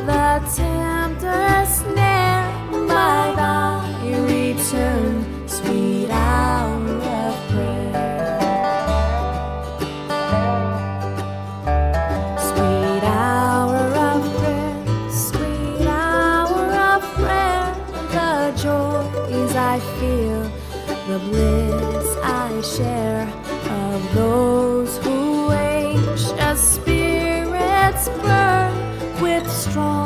the tender snare by thy return, sweet hour of prayer. Sweet hour of prayer, sweet hour of prayer, the joys I feel, the bliss I share of those who anxious spirits burn with strong